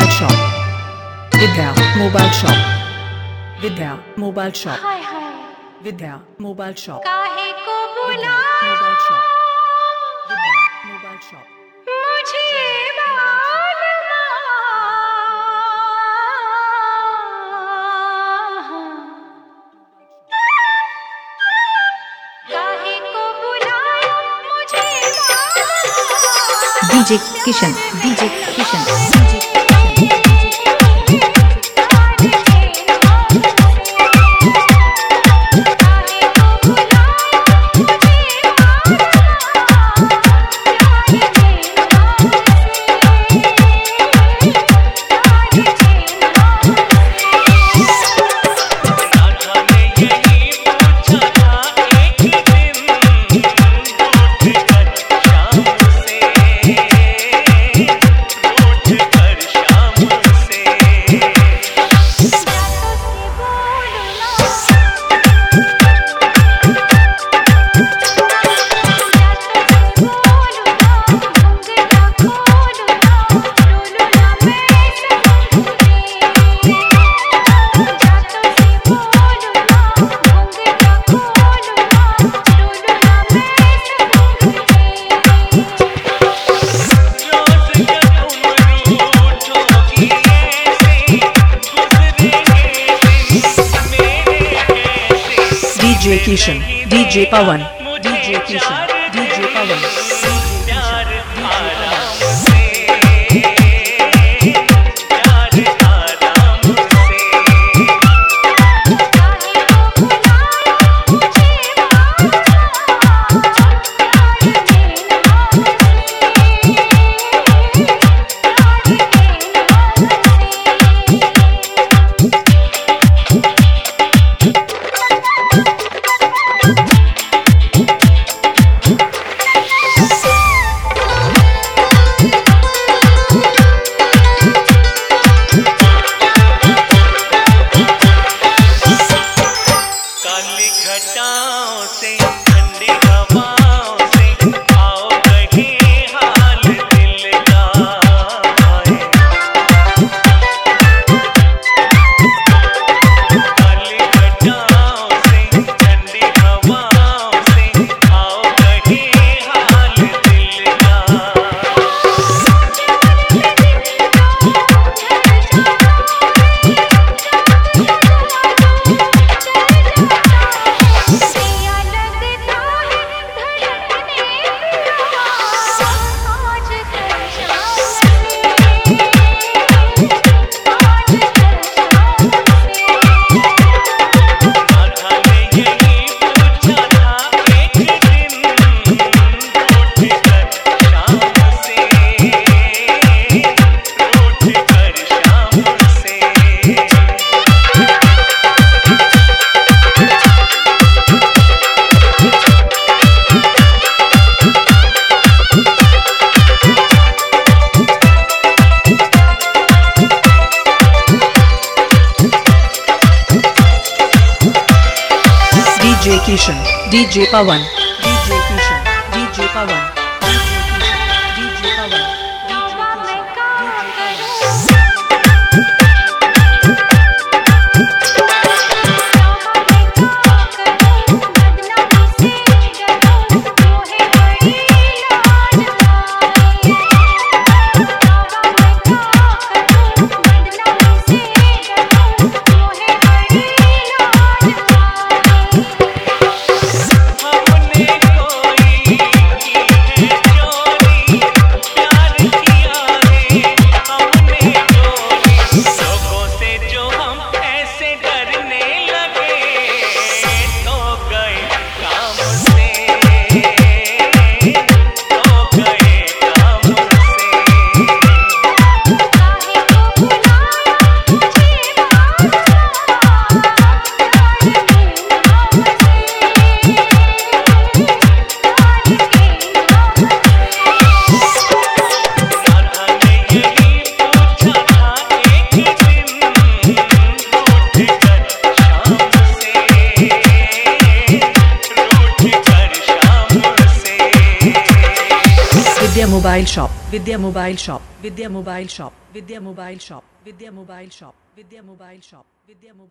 Mobile Shop. Vidya Mobile Shop. Vidya Mobile Shop. हाय हाय Vidya Mobile Shop. काहे को Vidya बुला Mobile Shop. Vidya Mobile Shop. मुझे मालूम काहे को बुलाया मुझे मालूम DJ Kishan, DJ Kishan, DJ DJ Kishan, DJ Pawan, DJ Kishan, DJ Pawan. काली घटाओं से ठंडी हवाओं से आओ कहीं हाल दिल का आए। काली घटाओं से ठंडी हवाओं से आओ कहीं हाल दिल का। सिया लगता है धड़कने आज कर शाम राधा ने यही पूछा था एक दिन रूठ कर शाम से, रूठ कर शाम से। DJ Kishan, DJ Pawan, DJ Kishan, DJ Pawan, DJ Kishan, DJ Pawan, तौबा मैं क्या करूं बदनामी से डरूं मोहे बड़ी लाज आए। तौबा मैं क्या करूं बदनामी से डरूं मोहे बड़ी लाज आए। हमने Vidya Mobile Shop, Vidya Mobile Shop, Vidya Mobile Shop, Vidya Mobile Shop, Vidya Mobile Shop, Vidya Mobile Shop, Vidya Mobile Shop, Vidya Mobile